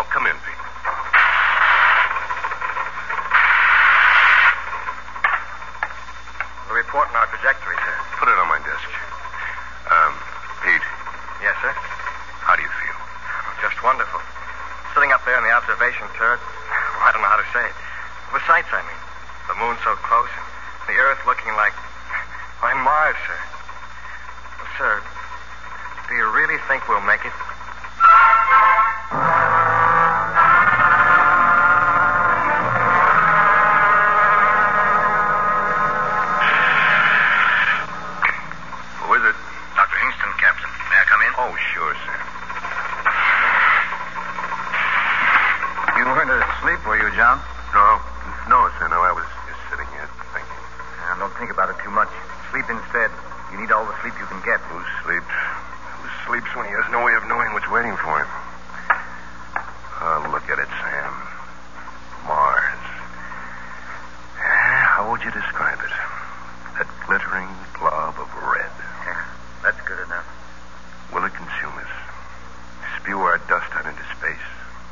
Oh, come in, Pete. The report on our trajectory, sir. Put it on my desk. Pete. Yes, sir? How do you feel? Oh, just wonderful. Sitting up there in the observation turret, I don't know how to say it. The sights, I mean. The moon so close, and the Earth looking like Mars, sir. Well, sir, do you really think we'll make it? Who is it? Dr. Hingston, Captain. May I come in? Oh, sure, sir. You weren't asleep, were you, John? No, sir. No, I was just sitting here thinking. Don't think about it too much. Sleep instead. You need all the sleep you can get. Who sleeps when he has no way of knowing what's waiting for him? Oh, look at it, Sam. Mars. How would you describe it? That glittering blob of red. Yeah, that's good enough. Will it consume us? Spew our dust out into space?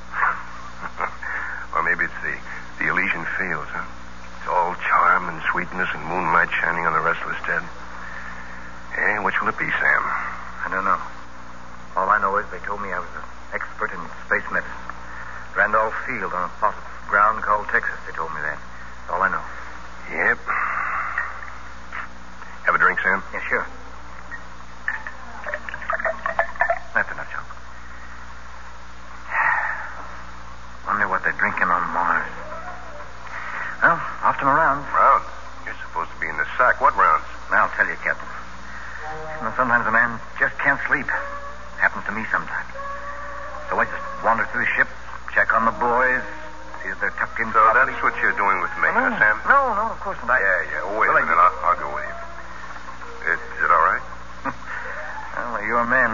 Or maybe it's the Elysian fields, huh? It's all charm and sweetness and moonlight shining on the restless dead. Which will it be, Sam? I don't know. All I know is they told me I was an expert in space medicine. Randolph Field on a plot of ground called Texas. They told me that. That's all I know. Yep. Have a drink, Sam? Yeah, sure. That's enough, John. Wonder what they're drinking on Mars. Well, off to my rounds. Rounds? You're supposed to be in the sack. What rounds? I'll tell you, Captain. Sometimes a man just can't sleep. Happens to me sometimes. So I just wander through the ship, check on the boys, see if they're tucked in. So that's what you're doing with me, huh, Sam? No, of course not. Yeah. Wait a minute. I'll go with you. Is it all right? Well, you're a man.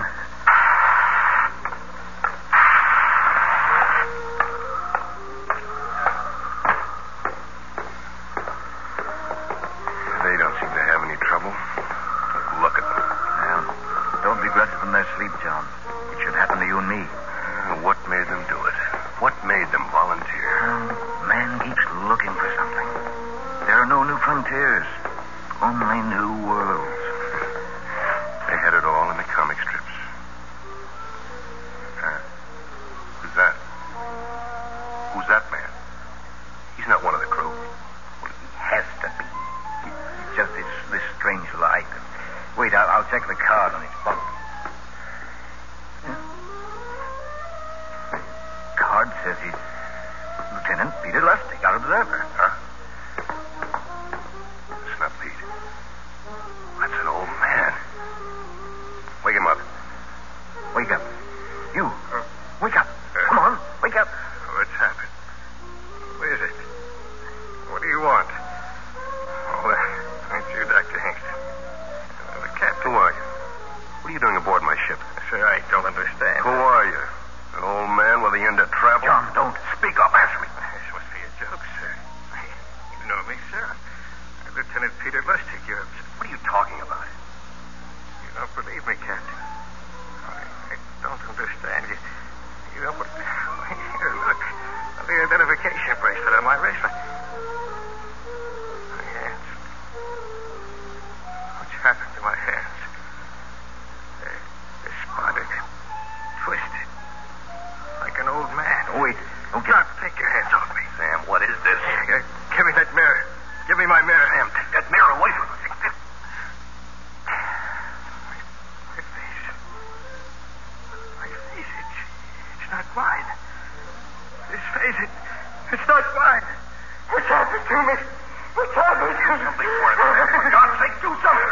They don't seem to have any trouble. Look at them. Well, don't begrudge them their sleep, John. It should happen to you and me. What made them do it? What made them volunteer? Man keeps looking for something. There are no new frontiers, only new worlds. They had it all in the comic strips. Who's that? Who's that man? He's not one of the crew. Well, he has to be. He's just this strange light. Wait, I'll check the card on his bunk. Card says he's Lieutenant Peter Lustig, our observer. Huh? It's not Pete. That's an old man. Wake him up. Wake up. You. Wake up. Come on, wake up. What's happened? What is it? What do you want? Oh, thank you, Dr. Hingston. The captain. Who are you? What are you doing aboard my ship? Sir, I don't understand. Who are you? An old man with the end of travel? John, don't. Speak up. Answer me. This must be a joke, sir. You know me, sir. Lieutenant Peter Lustig. What are you talking about? You don't believe me, Captain. I don't understand. You don't... Here, look. The identification bracelet on my wrist. My hands. What's happened to my hands? They're spotted. Twisted. Like an old man. Wait. Okay. Stop. Take your hands off me. Sam, what is this? Give me that mirror. Give me my mirror. Sam, take that mirror away from us. My face. My face. It's not mine. This face, it's not mine. What's happened to me? What's happened to me? Something for it, Sam. For God's sake, do something.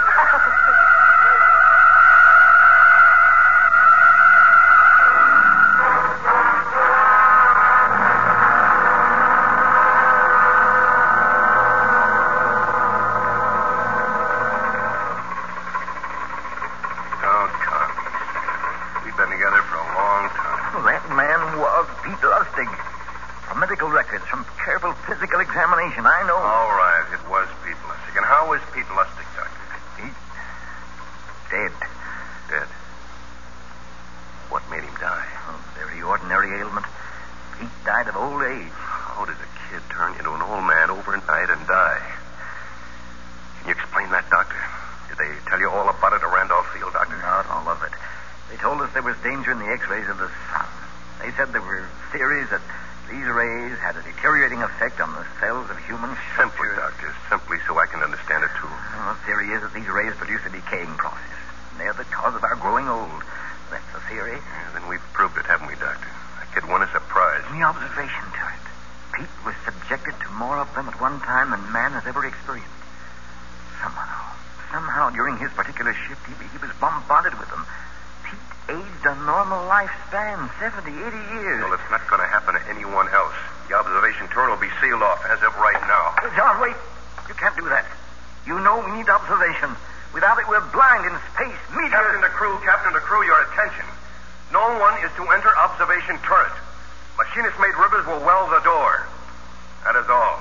Medical records from careful physical examination. I know. All right, it was Pete Lustig. And how is Pete Lustig, Doctor? He's dead. Dead? What made him die? A very ordinary ailment. Pete died of old age. How does a kid turn into an old man overnight and die? Can you explain that, Doctor? Did they tell you all about it at Randolph Field, Doctor? Not all of it. They told us there was danger in the X-rays of the sun. They said there were theories that these rays had a deteriorating effect on the cells of human Simply, structures. Doctor. Simply so I can understand it, too. Well, the theory is that these rays produce a decaying process. And they're the cause of our growing old. That's the theory. Yeah, then we've proved it, haven't we, Doctor? That kid won us a prize. In the observation turret, Pete was subjected to more of them at one time than man has ever experienced. Somehow, during his particular shift, he was bombarded with them. Pete aged a normal lifespan, 70, 80 years. Well, it's not going to happen to anyone else. The observation turret will be sealed off as of right now. John, wait. You can't do that. You know we need observation. Without it, we're blind in space. Captain to crew, your attention. No one is to enter observation turret. Machinist-made ribbers will weld the door. That is all.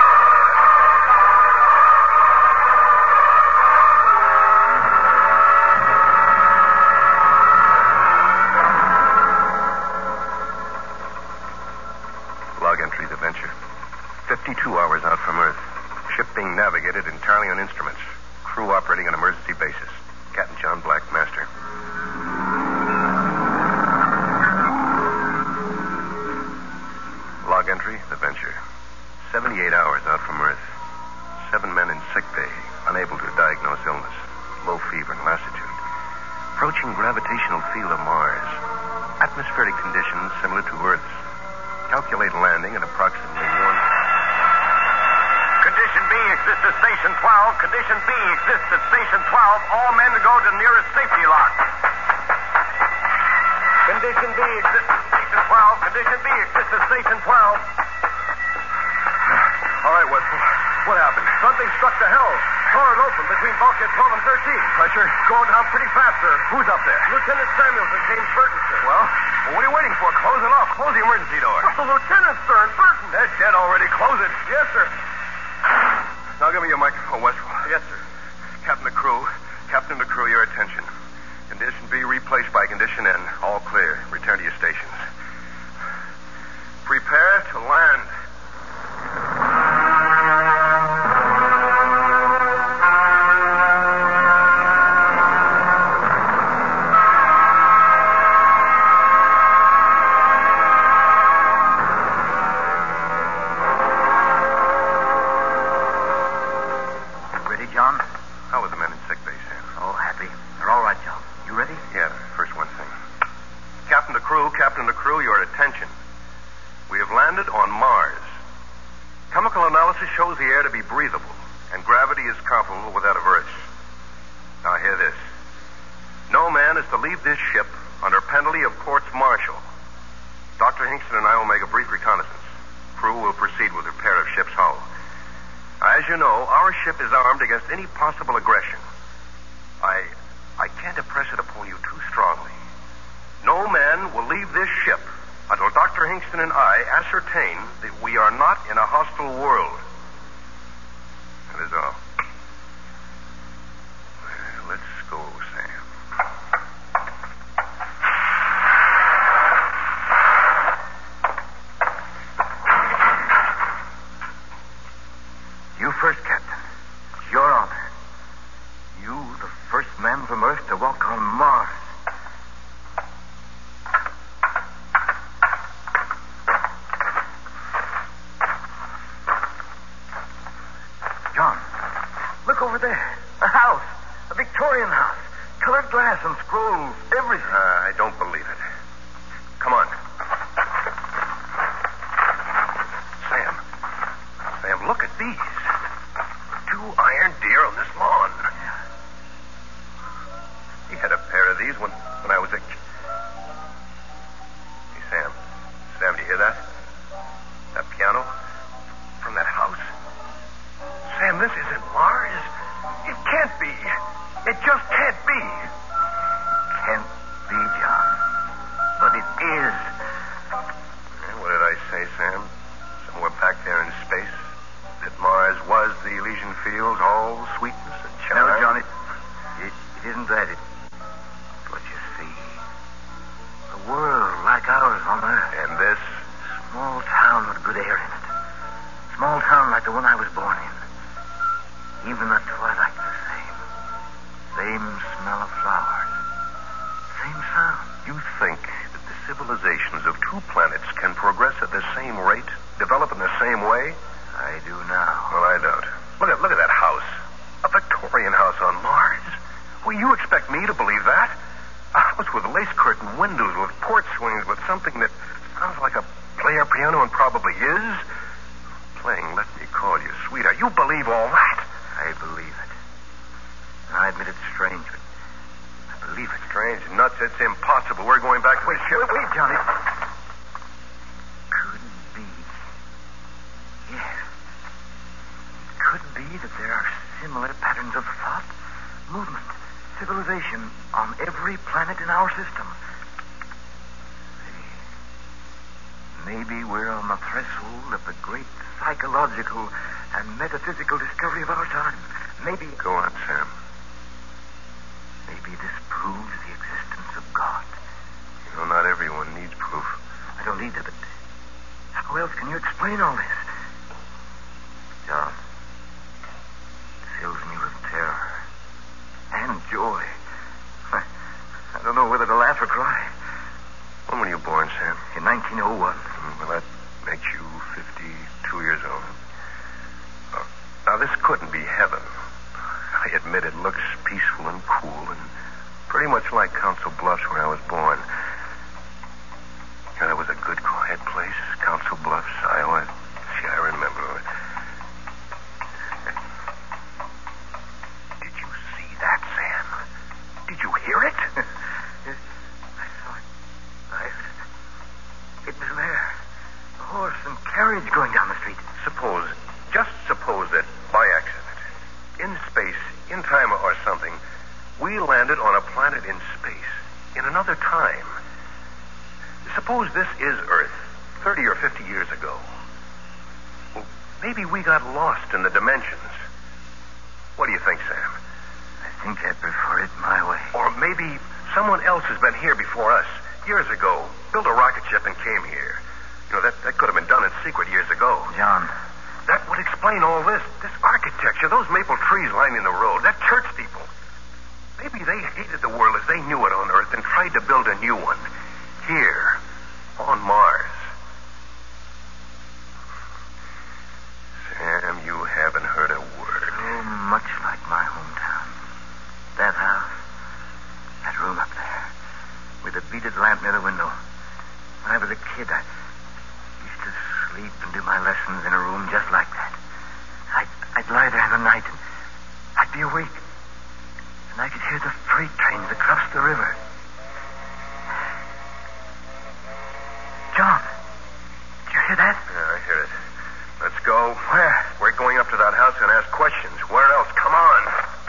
Log entry, the Venture. 52 hours out from Earth. Ship being navigated entirely on instruments. Crew operating on emergency basis. Captain John Black, master. Log entry, the Venture. 78 hours out from Earth. 7 men in sick bay, unable to diagnose illness. Low fever and lassitude. Approaching gravitational field of Mars. Atmospheric conditions similar to Earth's. Calculate landing at approximately 1... Condition B exists at Station 12. Condition B exists at Station 12. All men to go to nearest safety lock. Condition B exists at Station 12. Condition B exists at Station 12. All right, Wetzel. What happened? Something struck the hull. Tore it open between bulkhead 12 and 13. Pressure? Going down pretty fast, sir. Who's up there? Lieutenant Samuels and James Burton, sir. Well, what are you waiting for? Close it off. Close the emergency door. The lieutenant, sir, and Burton. They're dead already. Close it. Yes, sir. Now give me your microphone, Wetzel. Yes, sir. Captain to crew, your attention. Condition B replaced by condition N. All clear. Return to your stations. Prepare to land. John? How are the men in sick bay, Sam? Oh, happy. They're all right, John. You ready? Yeah, first one thing. Captain to crew, your attention. We have landed on Mars. Chemical analysis shows the air to be breathable, and gravity is comparable with that of Earth's. Now, hear this. No man is to leave this ship under penalty of courts-martial. Dr. Hingston and I will make a brief reconnaissance. Crew will proceed with repair of ship's hull. As you know, our ship is armed against any possible aggression. I can't impress it upon you too strongly. No man will leave this ship until Dr. Hingston and I ascertain that we are not in a hostile world. That is all. Well, let's go, Sam. You first, Captain. It's your honor. You, the first man from Earth to walk on Mars. John, look over there. A house. A Victorian house. Colored glass and scrolls. Everything. I don't believe it. Come on. Sam, look at these. 2 iron deer on this lawn. He had a pair of these when I was a kid. Hey, Sam. Sam, do you hear that? That piano? From that house? Sam, this isn't Mars. It can't be. It just can't be. Can't be, John. But it is. What did I say, Sam? Somewhere back there in space? That Mars was the Elysian fields, all sweetness and charm? No, John, it isn't that. It's what you see. A world like ours on Earth. And this? hometown. You think that the civilizations of two planets can progress at the same rate, develop in the same way? I do now. Well, I don't. Look at that house. A Victorian house on Mars. Will you expect me to believe that? A house with lace curtain windows, with porch swings, with something that sounds like a player piano and probably is. Playing Let Me Call You Sweetheart. You believe all that? I believe it. I admit it's strange, but I believe it. Strange, nuts, it's impossible. We're going back to the ship. Wait, Johnny. Could be. Yes. It could be that there are similar patterns of thought, movement, civilization on every planet in our system. Maybe we're on the threshold of the great psychological and metaphysical discovery of our time. Maybe... Go on, Sam. Maybe this proves the existence of God. You know, not everyone needs proof. I don't need it, but how else can you explain all this? John, it fills me with terror and joy. I don't know whether to laugh or cry. When were you born, Sam? In 1901. Well, that makes you 52 years old. Now, this couldn't be heaven. I admit it looks peaceful and cool and pretty much like Council Bluffs where I was born. Yeah, that was a good, quiet place, Council Bluffs, Iowa. See, I remember. Did you see that, Sam? Did you hear it? I saw it. It was there. A horse and carriage going down the street. Just suppose that by accident, in space, in time or something, we landed on a planet in space, in another time. Suppose this is Earth, 30 or 50 years ago. Well, maybe we got lost in the dimensions. What do you think, Sam? I think I prefer it my way. Or maybe someone else has been here before us, years ago, built a rocket ship and came here. You know, that could have been done in secret years ago. John. That would explain all this architecture, those maple trees lining the road, that church steeple. Maybe they hated the world as they knew it on Earth and tried to build a new one here on Mars. Sam, you haven't heard a word. So much like my hometown. That house, that room up there, with a beaded lamp near the window. When I was a kid, I used to sleep and do my lessons in a room just like that. I'd lie there in the night and I'd be awake. And I could hear the freight trains across the river. John, did you hear that? Yeah, I hear it. Let's go. Where? We're going up to that house and ask questions. Where else? Come on.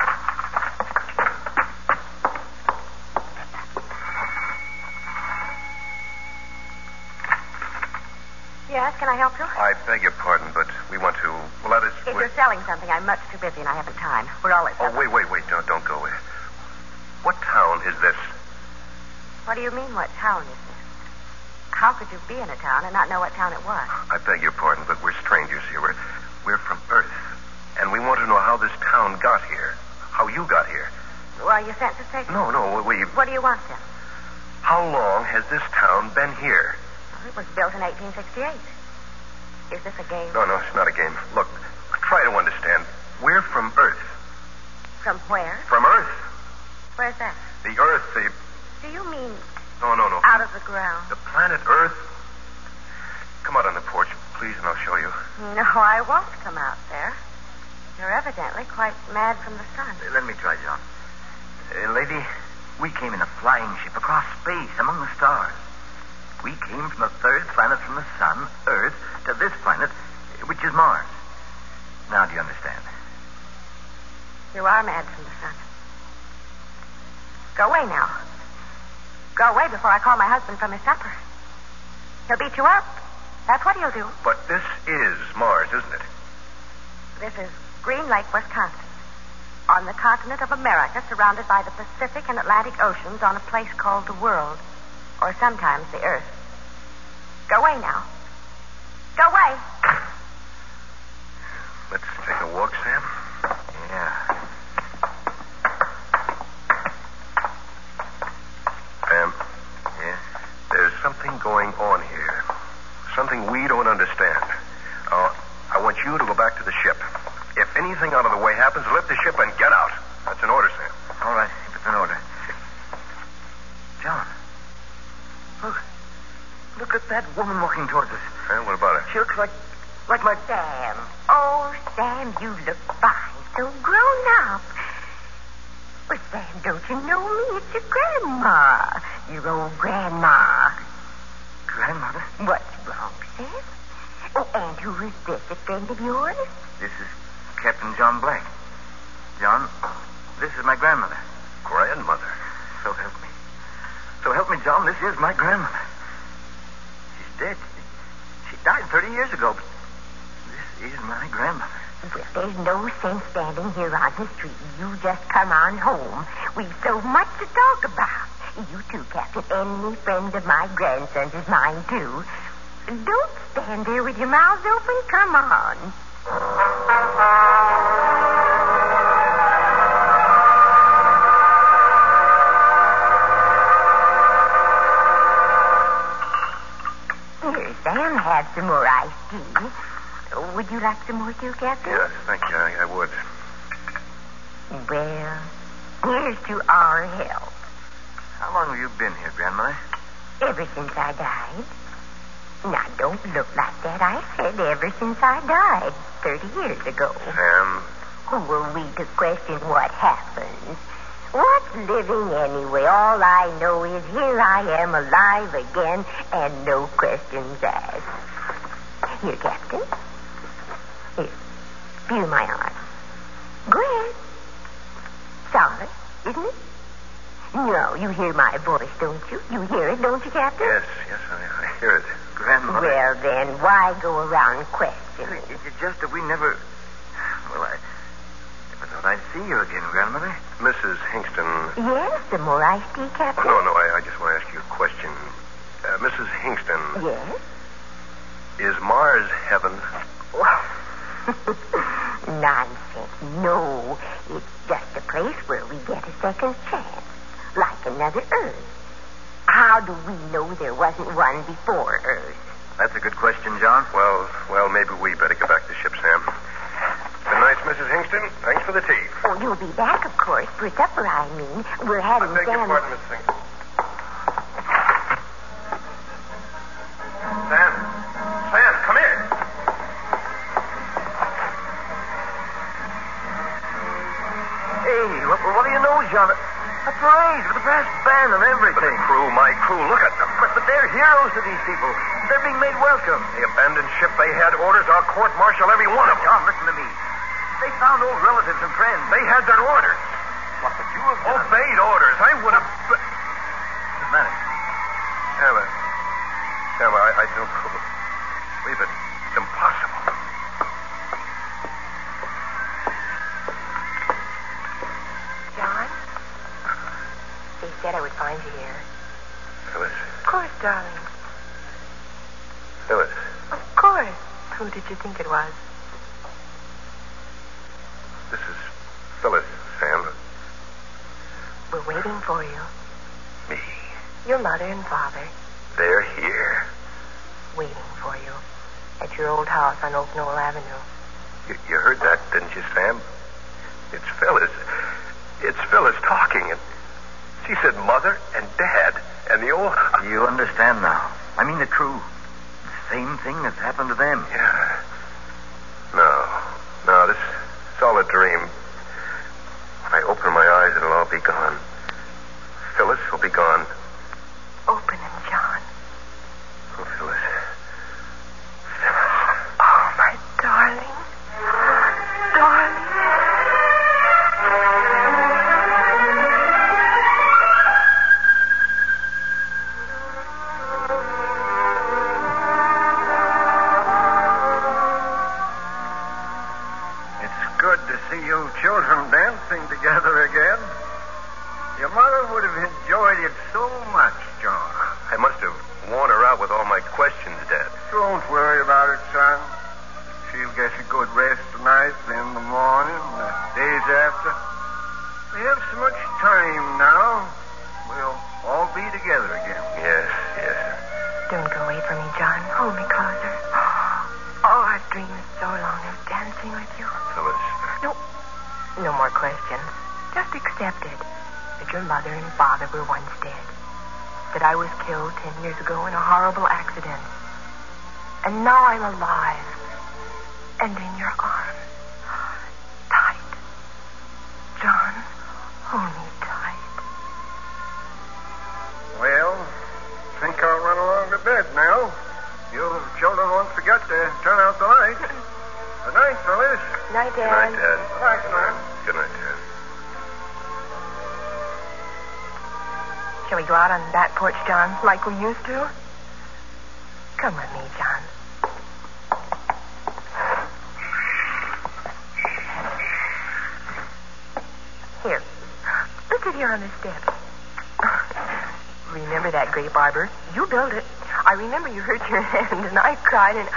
Yes, can I help you? I beg your pardon, but we want to... Well, that is... If you're selling something, I'm much too busy and I haven't time. We're all at Oh, supper. wait. Don't go away. What town is this? What do you mean, what town is this? How could you be in a town and not know what town it was? I beg your pardon, but we're strangers here. We're from Earth. And we want to know how this town got here. How you got here. Well, you sent to say... No, we... What do you want, then? How long has this town been here? Well, it was built in 1868. Is this a game? No, it's not a game. Look, try to understand. We're from Earth. From where? From Earth. Where's that? The Earth, the... Do you mean No. out of the ground? The planet Earth. Come out on the porch, please, and I'll show you. No, I won't come out there. You're evidently quite mad from the sun. Let me try, John. Lady, we came in a flying ship across space among the stars. We came from the third planet from the sun, Earth, to this planet, which is Mars. Now do you understand? You are mad from the sun. Go away now. Go away before I call my husband from his supper. He'll beat you up. That's what he'll do. But this is Mars, isn't it? This is Green Lake, Wisconsin. On the continent of America, surrounded by the Pacific and Atlantic Oceans on a place called the world. Or sometimes the Earth. Go away now. Go away. Let's take a walk, Sam. Yeah. Sam. going on here. Something we don't understand. I want you to go back to the ship. If anything out of the way happens, lift the ship and get out. That's an order, Sam. All right, if it's an order. John. Look at that woman walking towards us. Sam, what about her? She looks like my... Sam. Oh, Sam, you look fine. So grown up. Well, Sam, don't you know me? It's your grandma. Your old grandma. Grandmother? What's wrong, Sam? Oh, and who is this? A friend of yours? This is Captain John Black. John, this is my grandmother. Grandmother? So help me. So help me, John, this is my grandmother. She's dead. She died 30 years ago, but this is my grandmother. Well, there's no sense standing here on the street. You just come on home. We've so much to talk about. You too, Captain. Any friend of my grandson's is mine, too. Don't stand there with your mouths open. Come on. Here, Sam, have some more iced tea. Would you like some more too, Captain? Yes, thank you. I would. Well, here's to our health. How long have you been here, Grandmother? Ever since I died. Now, don't look like that. I said ever since I died 30 years ago. Sam. Who are we to question what happens? What's living anyway? All I know is here I am alive again and no questions asked. Here, Captain. Here. Feel my arm. Go ahead. Solid, isn't it? No, you hear my voice, don't you? You hear it, don't you, Captain? Yes, I hear it. Grandmother. Well, then, why go around questioning? It's just that we never... Well, I never thought I'd see you again, Grandmother. Mrs. Hingston. Yes, some more iced tea, Captain? No, I just want to ask you a question. Mrs. Hingston. Yes? Is Mars heaven? Nonsense. No, it's just a place where we get a second chance. Like another Earth. How do we know there wasn't one before Earth? That's a good question, John. Well, maybe we better get back to ship, Sam. Good night, Mrs. Hingston. Thanks for the tea. Oh, you'll be back, of course, for supper, I mean. We're having I beg your Sam... pardon, Mrs. Hingston. Sam, come here. Hey, what do you know, John? A parade with a brass band and everything. But the crew, my crew, look at them. But they're heroes to these people. They're being made welcome. The abandoned ship, they had orders. I'll court-martial every one of them. John, listen to me. They found old relatives and friends. They had their orders. What would you have done? Obeyed orders. I would have... What's the matter? Sam, I don't believe it. It's impossible. John? They said I would find you here. Phyllis. Of course, darling. Phyllis. Of course. Who did you think it was? This is Phyllis, Sam. We're waiting for you. Me. Your mother and father. They're here. Waiting for you. At your old house on Oak Knoll Avenue. You heard that, didn't you, Sam? It's Phyllis. It's Phyllis talking, and she said mother and dad and the old... You understand now. I mean the crew. The same thing has happened to them. Yeah. No, this is all a dream. When I open my eyes, it'll all be gone. Phyllis will be gone. Open them, John. Oh, Phyllis. Oh, my darling. Darling. See you children dancing together again. Your mother would have enjoyed it so much, John. I must have worn her out with all my questions, Dad. Don't worry about it, son. She'll get a good rest tonight, in the morning, the days after. We have so much time now. We'll all be together again. Yes. accepted that your mother and father were once dead, that I was killed 10 years ago in a horrible accident. And now I'm alive and in your arms. Tight. John, hold me tight. Well, think I'll run along to bed now. You children won't forget to turn out the lights. Good night, fellas. Night, Good night, Dad. Dad. Good night, Dad. Good night, Dad. Shall we go out on that porch, John, like we used to? Come with me, John. Here. Let's sit here on this step. Remember that grape arbor? You built it. I remember you hurt your hand, and I cried, and...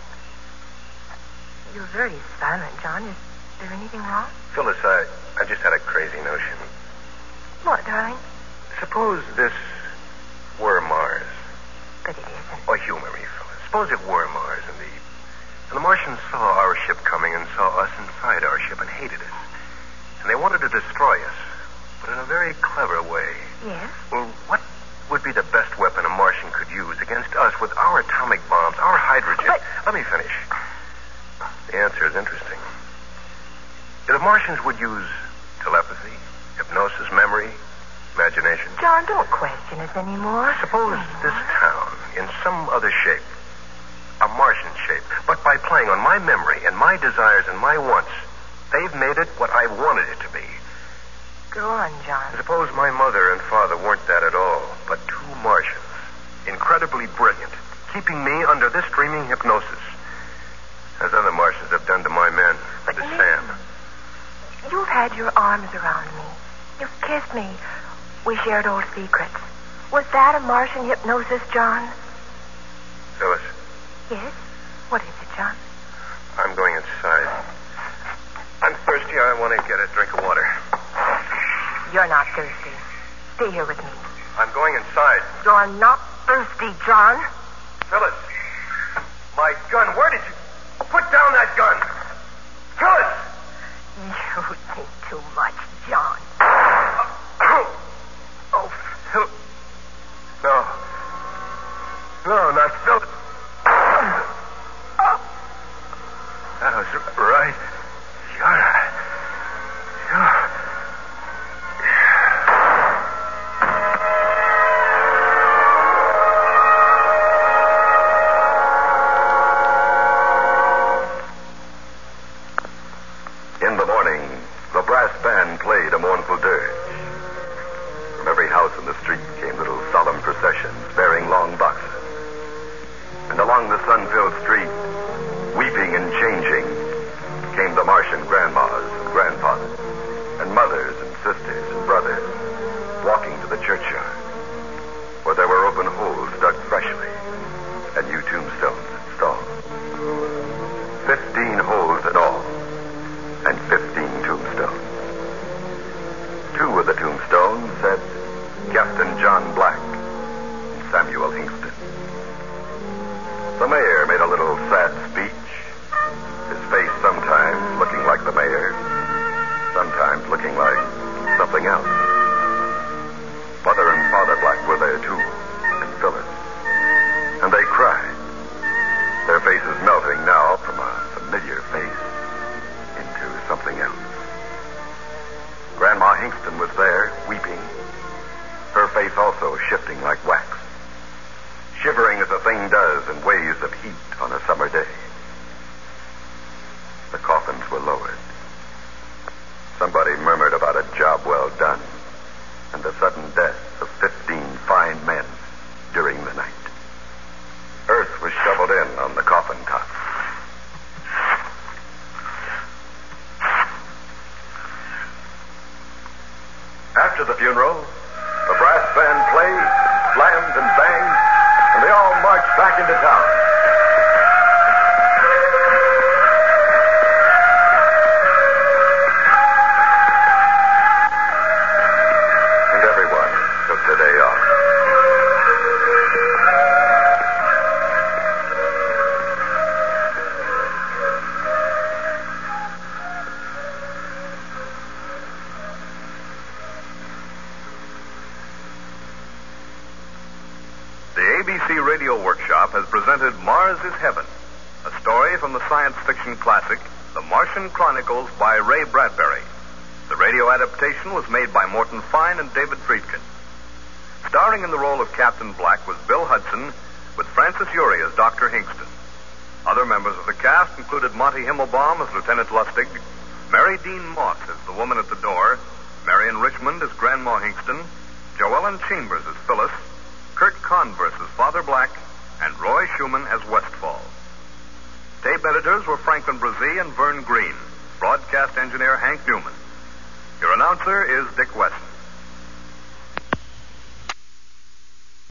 You're very silent, John. Is there anything wrong? Phyllis, I just had a crazy notion. What, darling? Suppose this were Mars. But it isn't. Oh, humor me, Phyllis. Suppose it were Mars, indeed. And the Martians saw our ship coming and saw us inside our ship and hated us. And they wanted to destroy us, but in a very clever way. Yes? Well, what would be the best weapon a Martian could use against us with our atomic bombs, our hydrogen? But... Let me finish. The answer is interesting. The Martians would use telepathy, hypnosis, memory, imagination. John, don't question us anymore. Suppose this town, in some other shape, a Martian shape, but by playing on my memory and my desires and my wants, they've made it what I wanted it to be. Go on, John. Suppose my mother and father weren't that at all, but two Martians, incredibly brilliant, keeping me under this dreaming hypnosis, as other Martians have done to my men, But to me? Sam. You've had your arms around me. You've kissed me. We shared old secrets. Was that a Martian hypnosis, John? Phyllis, Yes? What is it, John? I'm going inside. I'm thirsty. I want to get a drink of water. You're not thirsty. Stay here with me. I'm going inside. You're not thirsty, John. Phyllis, my gun. Where did you... Put down that gun. Phyllis! You think too much, John. Oh, Phyllis. No. No, not Phyllis. That was right. In the morning, the brass band played a mournful dirge. From every house in the street came little solemn processions bearing long boxes. And along the sun-filled street, weeping and changing, came the Martian grandmas and grandfathers, and mothers and sisters and brothers, walking to the churchyard, where there were open holes dug freshly and new tombstones installed. 15 holes in all, and 15 tombstones. 2 of the tombstones said Captain John Black and Samuel Hingston. The mayor made a little sad speech, his face sometimes looking like the mayor, sometimes looking like something else. Mother and Father Black were there too, and Phyllis. And they cried, their faces melting now from a familiar face into something else. Grandma Hingston was there, weeping, her face also shifting like wax, shivering as a thing does in waves of heat on a summer day. The coffins were lowered. Somebody murmured about a job well done and the sudden death of 15 fine men during the night. Earth was shoveled in on the coffin top. After the funeral, the brass band played, slammed, and banged, and they all marched back into town. And everyone took the day off. The ABC Radio Workshop has presented Mars is Heaven, a story from the science fiction classic, The Martian Chronicles by Ray Bradbury. The radio adaptation was made by Morton Fine and David Friedkin. Starring in the role of Captain Black was Bill Hudson, with Francis Urie as Dr. Hingston. Other members of the cast included Monty Himmelbaum as Lieutenant Lustig, Mary Dean Moss as the woman at the door, Marion Richmond as Grandma Hingston, Joellen Chambers as Phyllis, Kurt Converse as Father Black, and Roy Schumann as Westfall. Tape editors were Franklin Brazee and Vern Green. Broadcast engineer Hank Newman. Your announcer is Dick Weston.